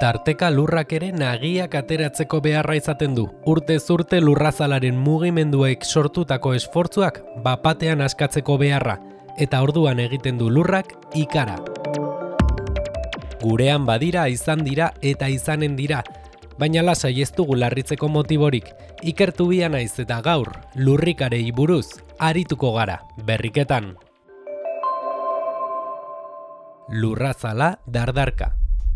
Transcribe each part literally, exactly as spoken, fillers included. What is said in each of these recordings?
Tarteka lurrak ere nagiak ateratzeko beharra izaten du. Urtez urte lurrazalaren mugimenduek sortutako esfortzuak bapatean askatzeko beharra, eta orduan egiten du lurrak ikara. Gurean badira, izan dira eta izanen dira, baina lasai ez dugu larritzeko motiborik. Ikertu bia naiz eta gaur, lurrikarei buruz, arituko gara, berriketan. Lurrazala dardarka.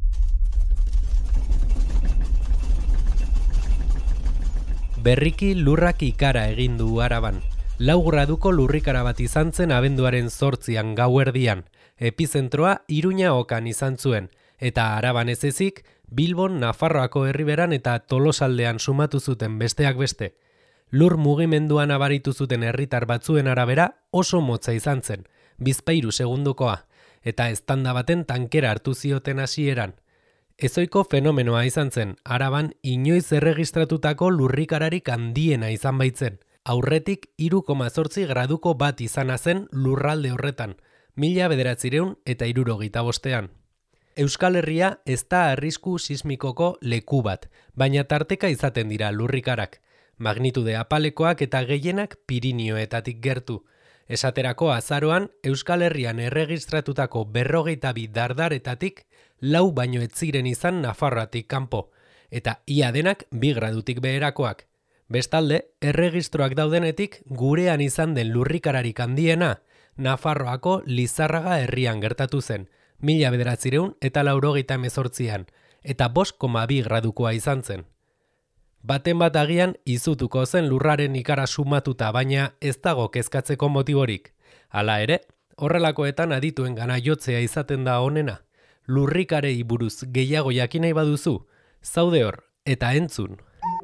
Berriki lurrak ikara egin du Araban. Lau graduko lurrikara bat izan zen abenduaren zortzian gauerdian. Epizentroa Iruña okan izan zuen, eta Araban ez ezik, Bilbon, Nafarroako herriberan eta Tolosaldean sumatu zuten besteak beste. Lur mugimenduan abaritu zuten herritar batzuen arabera oso motza izan zen, bizpahiru segundukoa, eta eztanda baten tankera hartu zioten hasieran. Ezoiko fenomenoa izan zen, Araban inoiz erregistratutako lurrikararik handiena izan baitzen. Aurretik hiru koma zortzi graduko bat izana zen lurralde horretan, mila bederatziehun eta hirurogeita bostean. Euskal Herria ez da arrisku sismikoko leku bat, baina tarteka izaten dira lurrikarak. Magnitude apalekoak eta gehienak Pirinioetatik gertu. Esaterako azaroan, Euskal Herrian erregistratutako berrogeita bi dardaretatik lau baino ez ziren izan Nafarroatik kanpo, eta ia denak bi gradutik beherakoak. Bestalde, erregistroak daudenetik gurean izan den lurrikararik handiena, Nafarroako Lizarraga herrian gertatu zen, mila bederatziehun eta laurogeita hemezortzian, eta bost koma bi gradukoa izan zen. Baten bat agian izutuko zen lurraren ikara sumatuta, baina ez dago kezkatzeko motiborik. Hala ere, horrelakoetan adituen gana jotzea izaten da onena. Lurrikarei buruz gehiago jakin nahi baduzu, zaude hor eta entzun.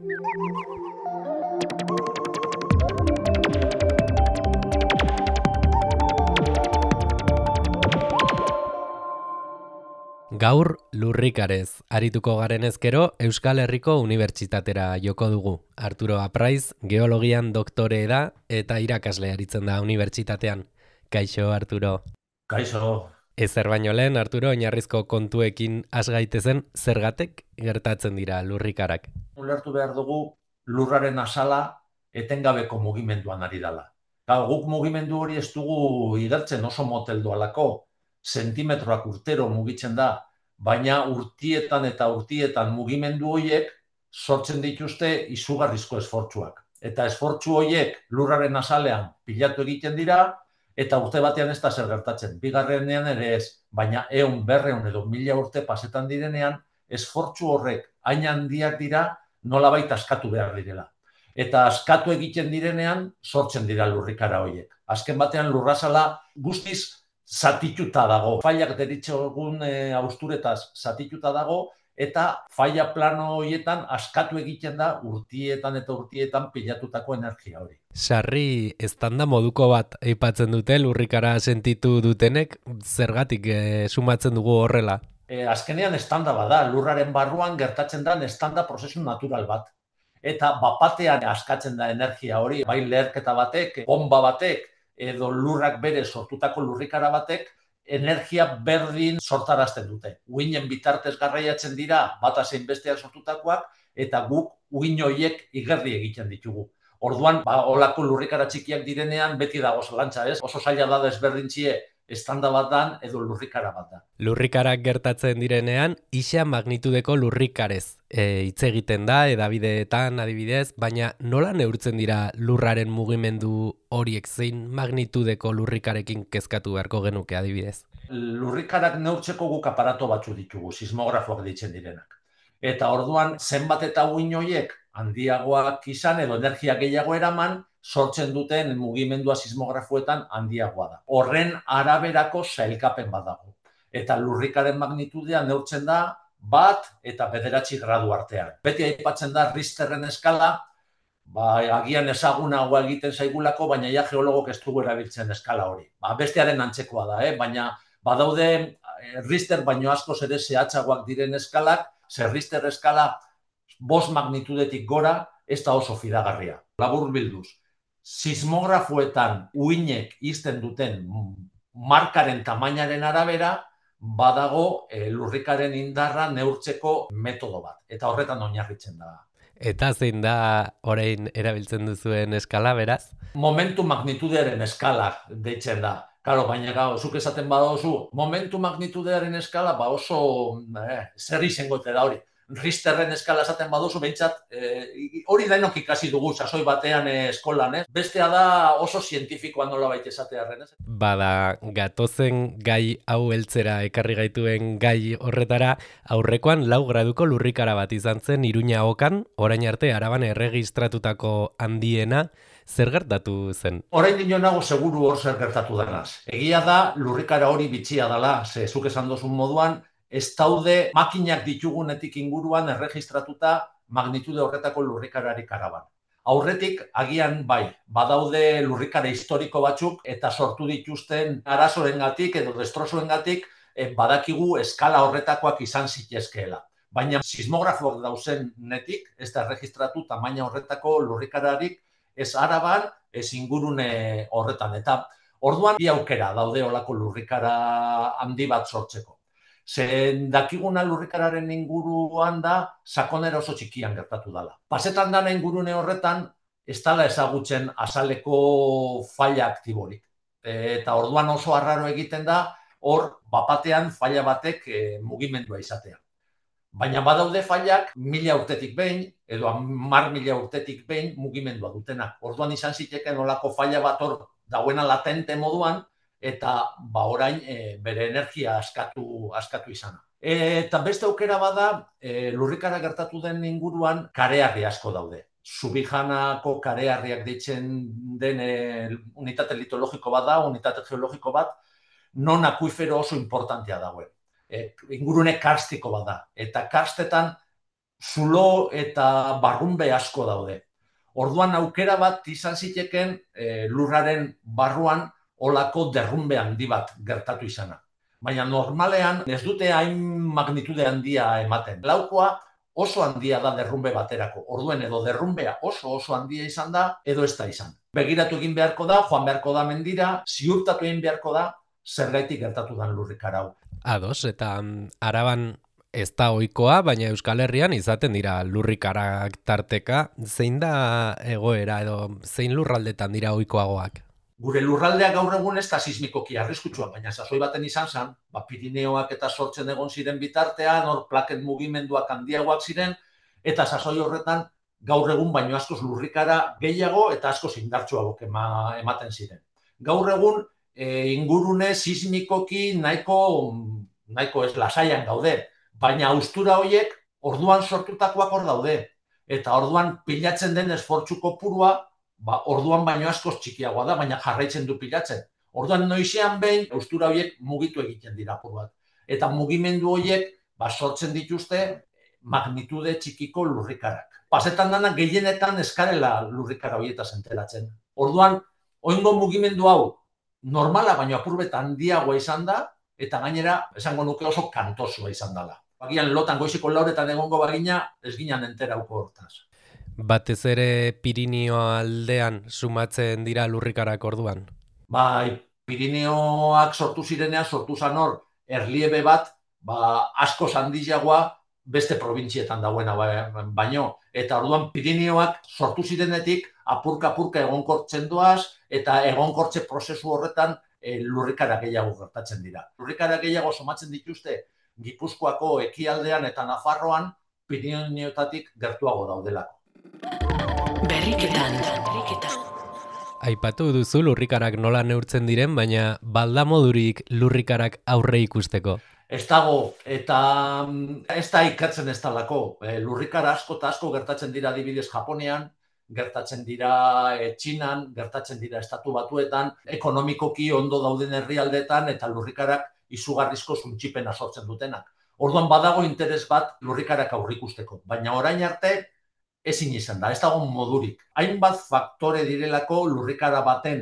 Gaur lurrikarez arituko garen ezkero Euskal Herriko Unibertsitatera joko dugu. Arturo Apraiz geologian doktore da eta irakasle aritzen da unibertsitatean. Kaixo, Arturo. Kaixo. Ezer baino lehen, Arturo, oinarrizko kontuekin has gaitezen zergatik gertatzen dira lurrikarak. Ulertu behar dugu lurraren azala etengabeko mugimenduan ari dela. Gaur, guk mugimendu hori ez dugu igertzen oso motel doalako, sentimetroak urtero mugitzen da, baina urtietan eta urtietan mugimendu horiek sortzen dituzte izugarrizko esfortzuak. Eta esfortzu horiek lurraren azalean pilatu egiten dira, eta urte batean ez da zer gertatzen. Bigarrenean ere ez, baina ehun, berrehun edo mila urte pasetan direnean, esfortzu horrek hain handiak dira nolabait askatu behar direla. Eta askatu egiten direnean sortzen dira lurrikara horiek. Azken batean lurrazala guztiz zatituta dago. Failak deritzogun e, austuretaz zatituta dago, eta faila plano horietan askatu egiten da urtietan eta urtietan pilatutako energia hori. Sarri eztanda moduko bat aipatzen dute lurrikara sentitu dutenek, zergatik e, sumatzen dugu horrela? E, azkenean estanda bada, lurraren barruan gertatzen da estanda prozesu natural bat. Eta bapatean askatzen da energia hori, bai leherketa batek, bomba batek, edo lurrak bere sortutako lurrikara batek, energia berdin sortarazten dute. Uinen bitartez garraiatzen dira, bata zein besteak sortutakoak, eta guk uin horiek igerri egiten ditugu. Orduan, ba, olako lurrikara txikiak direnean, beti dago zalantza, ez? Oso zaila da desberdintzie, estanda bat dan edo lurrikara bat da. Lurrikarak gertatzen direnean, isa magnitudeko lurrikarez e, hitz egiten da, edabideetan adibidez, baina nola neurtzen dira lurraren mugimendu horiek, zein magnitudeko lurrikarekin kezkatu beharko genuke adibidez? Lurrikarak neurtzeko guk aparato batzu ditugu, sismografoak ditzen direnak. Eta orduan, zenbat eta uin horiek handiagoak izan edo energia gehiago eraman, sortzen duten mugimendua sismografoetan handiagoa da. Horren araberako sailkapen bat dago. Eta lurrikaren magnitudea neurtzen da bat eta bederatzi gradu artean. Beti aipatzen da Richterren eskala, ba, agian ezagunagoa egiten zaigulako, baina ja geologok ez dugu erabiltzen eskala hori. Ba, bestearen antzekoa da, eh? Baina badaude Richter baino askoz ere zehatzagoak diren eskalak, ze Richter eskala bost magnitudetik gora ez da oso fidagarria. Labur bilduz. Sismografoetan uinek izten duten markaren tamainaren arabera, badago e, lurrikaren indarra neurtzeko metodo bat, eta horretan oinarritzen da. Eta zein da orain erabiltzen duzuen eskala, beraz? Momentu magnitudearen eskala deitzen da. Claro, baina gau, zuk esaten badozu, momentu magnitudearen eskala, ba oso eh, zer izango da hori. Richterren eskala esaten baduzu, behintzat, eh, hori denok ikasi dugu sasoi batean eh, eskolan, ez? Bestea da oso zientifikoa nola baita esatearren, ez? Bada, gatozen gai hau heltzera ekarri gaituen gai horretara, aurrekoan lau graduko lurrikara bat izan zen Iruña Okan, orain arte Araban erregistratutako handiena, zer gertatu zen? Orain dino nago seguru hor zer gertatu denaz. Egia da, lurrikara hori bitxia dela, ze zuk esan dozun moduan, ez daude makinak ditugunetik inguruan erregistratuta magnitude horretako lurrikararik Araban. Aurretik, agian bai, badaude lurrikara historiko batzuk eta sortu dituzten arazoengatik edo destrozoengatik eh, badakigu eskala horretakoak izan zitezkeela. Baina sismografoak dauzen netik, ez da erregistratu tamaina horretako lurrikararik ez Araban, ez ingurune horretan. Eta orduan bi aukera daude olako lurrikara handi bat sortzeko. Zen dakiguna lurrikararen inguruan da sakonera oso txikian gertatu dela. Pasetan dana ingurune horretan ez dela ezagutzen azaleko falla aktiborik. Eta orduan oso arraro egiten da hor bapatean falla batek e, mugimendua izatea. Baina badaude fallak mila urtetik behin edo hamar mila urtetik behin mugimendua dutenak. Orduan izan ziteken olako falla bat hor dauena latente moduan, eta ba orain e, bere energia askatu, askatu izana. E, eta beste aukera bada, e, lurrikara gertatu den inguruan kareharri asko daude. Subijanako kareharriak deitzen den e, unitate litologiko bat da, unitate geologiko bat, non akuifero oso importantea dagoen. E, ingurune karstiko bat da. Eta karstetan zulo eta barrunbe asko daude. Orduan aukera bat izan ziteken e, lurraren barruan olako derrumbe handi bat gertatu izana. Baina normalean ez dute hain magnitude handia ematen. Laukoa oso handia da derrumbe baterako. Orduen edo derrumbea oso oso handia izan da, edo ez da izan. Begiratu egin beharko da, joan beharko da mendira, ziurtatu egin beharko da, zergaitik gertatu den lurrikara hau. Ados, eta Araban ez da ohikoa, baina Euskal Herrian izaten dira lurrikarak tarteka. Zein da egoera edo zein lurraldetan dira ohikoagoak? Gure lurraldea gaur egun ez da sismikoki arriskutsua, baina sasoi baten izan zen, ba, Pirineoak eta sortzen egon ziren bitartean, hor plaken mugimenduak handiagoak ziren, eta sasoi horretan gaur egun baino askoz lurrikara gehiago eta askoz indartsuago ema, ematen ziren. Gaur egun e, ingurune sismikoki nahiko, nahiko ez lasaian gaude, baina haustura horiek orduan sortutakoak hor daude, eta orduan pilatzen den esfortzu kopurua, ba, orduan baino askoz txikiagoa da, baina jarraitzen du pilatzen. Orduan noizean behin, haustura horiek mugitu egiten dira apur bat. Eta mugimendu horiek ba, sortzen dituzte magnitude txikiko lurrikarak. Pasetan dana gehienetan eskarela lurrikara horietaz enteratzen. Orduan, oingo mugimendu hau normala baino apurbet handiagoa izan da, eta gainera, esango nuke oso kantosua izan dela. Bagian lotan goiziko lauretan egongo bagina, ez ginen enterauko hortaz. Batez ere Pirineo aldean sumatzen dira lurrikarak orduan? Bai, Pirineoak sortu zirenean, sortu zan hor, erliebe bat, ba, asko handiagoa beste probintzietan dagoena baino. Eta orduan Pirineoak sortu zirenetik apurka-apurka egonkortzen doaz, eta egonkortze prozesu horretan e, lurrikara gehiago gertatzen dira. Lurrikara gehiago somatzen dituzte Gipuzkoako ekialdean eta Nafarroan Pirineotatik gertuago daudelako. Berriketan, berriketan. Aipatu duzu lurrikarak nola neurtzen diren, baina balda modurik lurrikarak aurre ikusteko. Ez dago, eta ez da ikertzen ez talako. E, lurrikara asko eta asko gertatzen dira adibidez Japonean, gertatzen dira e, Txinan, gertatzen dira Estatu Batuetan, ekonomikoki ondo dauden herrialdetan eta lurrikarak izugarrizko suntsipena sortzen dutenak. Orduan badago interes bat lurrikarak aurrikusteko, baina orain arte ezin izan da, ez dago modurik. Hainbat faktore direlako lurrikara baten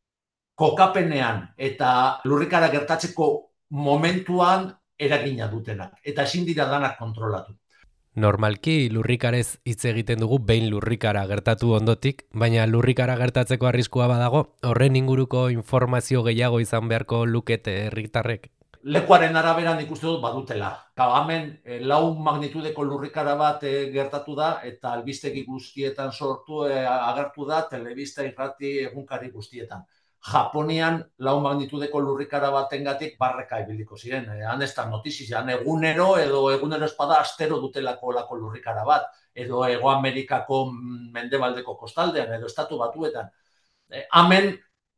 kokapenean eta lurrikara gertatzeko momentuan eragina dutenak, eta ezin dira danak kontrolatu. Normalki lurrikarez hitz egiten dugu behin lurrikara gertatu ondotik, baina lurrikara gertatzeko arriskua badago, horren inguruko informazio gehiago izan beharko lukete herritarrek. Lekuaren araberan ikuste dut badutela. Gau, hemen e, lau magnitudeko lurrikara bat e, gertatu da eta albistegi guztietan sortu e, agertu da telebista irrati egunkari guztietan. Japonian lau magnitudeko lurrikara batengatik barreka ibiliko ziren. E, han ez da notizia, egunero edo egunero espada astero dutelako lako lurrikara bat, edo Hego Amerikako mendebaldeko kostaldean, edo estatu batuetan. E, hemen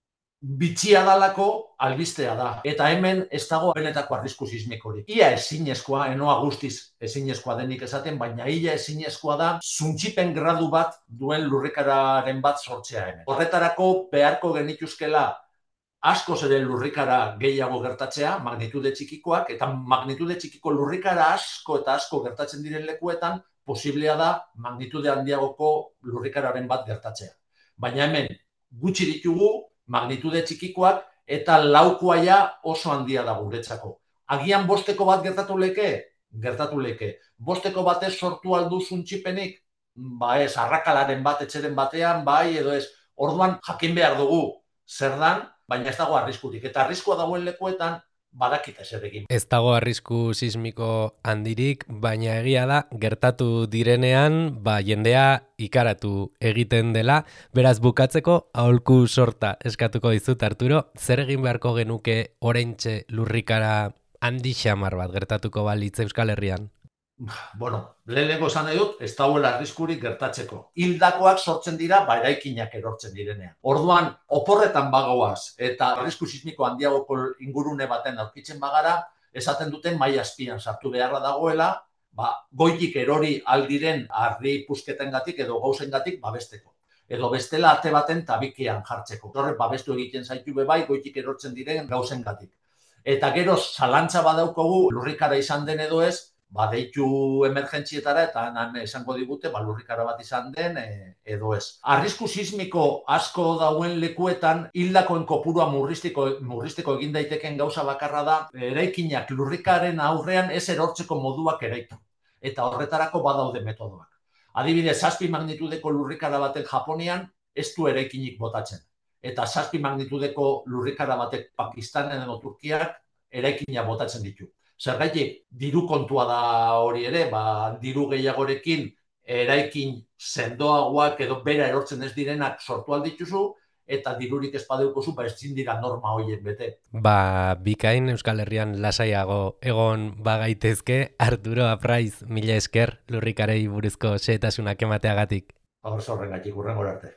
bitxia dalako albistea da. Eta hemen ez dago benetako arrisku sismikorik. Ia ezinezkoa, enoa guztiz ezinezkoa denik esaten, baina ia ezinezkoa da zuntxipen gradu bat duen lurrikararen bat sortzea hemen. Horretarako beharko genituzkela askoz ere lurrikara gehiago gertatzea, magnitude txikikoak, eta magnitude txikiko lurrikara asko eta asko gertatzen diren lekuetan, posiblea da magnitude handiagoko lurrikararen bat gertatzea. Baina hemen gutxi ditugu magnitude txikikoak eta laukoa ja oso handia da guretzako. Agian bosteko bat gertatu leke? Gertatu leke. Bosteko batez sortu aldu zuntxipenik? Ba ez, arrakalaren bat etxeren batean, bai edo ez. Orduan jakin behar dugu zer dan, baina ez dago arriskurik. Eta arriskua dagoen lekuetan, badakite zer egin. Ez dago arrisku sismiko handirik, baina egia da, gertatu direnean, ba, jendea ikaratu egiten dela. Beraz bukatzeko, aholku sorta eskatuko dizut, Arturo, zer egin beharko genuke oraintxe lurrikara handi xamar bat gertatuko balitz Euskal Herrian? Bueno, lehenengo esan nahi dut, ez dagoela arriskurik gertatzeko. Hildakoak sortzen dira, ba eraikinak erortzen direnean. Orduan, oporretan bagoaz eta arrisku sismiko handiagoko ingurune baten aurkitzen bagara, esaten duten maila azpian sartu beharra dagoela, ba, goitik erori aldiren ardi pusketengatik edo gauzengatik babesteko. Edo bestela ate baten tabikian jartzeko. Horrek babestu egiten zaitu bebai goitik erortzen diren gauzengatik. Eta gero zalantza badaukogu lurrikara izan den edo ez, ba, deitu emergentzietara eta han esango digute ba, lurrikara bat izan den e, edo ez. Arrisku sismiko asko dauen lekuetan hildakoen kopurua murriztiko, murriztiko egin daiteken gauza bakarra da eraikinak lurrikaren aurrean ez erortzeko moduak eraitu. Eta horretarako badaude metodoak. Adibidez, zazpi magnitudeko lurrikara batek Japonian ez du eraikinik botatzen. Eta zazpi magnitudeko lurrikara batek Pakistanen edo Turkiak eraikina botatzen ditu. Zergatik, diru kontua da hori ere, ba, diru gehiagorekin eraikin sendoagoak edo bera erortzen ez direnak sortu aldituzu, eta dirurik ez badeukozu, ba ezin dira norma horiek bete. Ba, bikain Euskal Herrian lasaiago egon bagaitezke, Arturo Apraiz, mila esker lurrikarei buruzko xehetasunak emateagatik. Hor zorrengatik, hurrengor arte.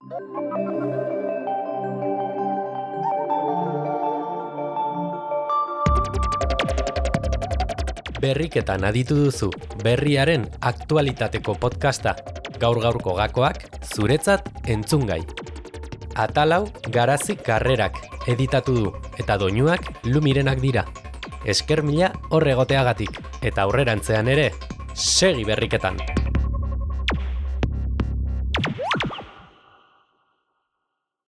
Berriketan aditu duzu, berriaren aktualitateko podcasta. Gaur-gaurko gakoak, zuretzat entzungai. Atalau Garazi Karrerak editatu du, eta doinuak Lumirenak dira. Esker mila horregoteagatik, eta aurrerantzean ere, segi berriketan.